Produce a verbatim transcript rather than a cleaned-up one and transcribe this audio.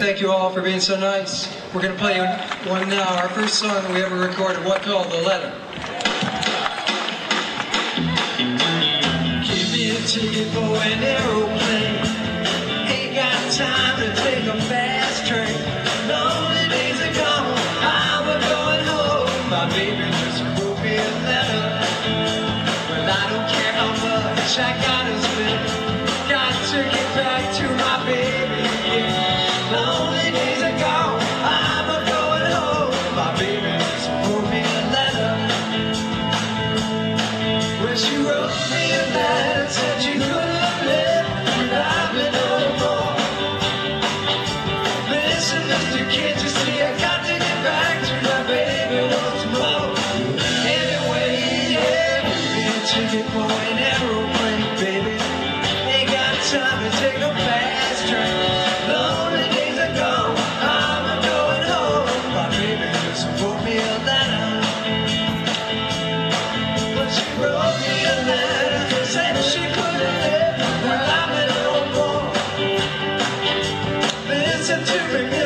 Thank you all for being so nice. We're going to play one now, our first song that we ever recorded, one called The Letter. Give me a ticket for an aeroplane. Ain't got time to take a fast train. Lonely days are gone, I'm going home. My baby just wrote me a letter. Well, I don't care how much I gotta spend. Got to get back to my baby, yeah. Lonely days are gone, I'm a going home. My baby just wrote me a letter. Well, she wrote me a letter, said she couldn't have lived without me no more. Listen, mister, can't you see I got to get back to my baby once more. Anyway, yeah, give me a ticket for an aeroplane, baby. Ain't got time to take a fast train. Lonely days are gone, I'm a going home. My baby just wrote me a letter. But she wrote me a letter, said she couldn't live without me no more. Listen to me.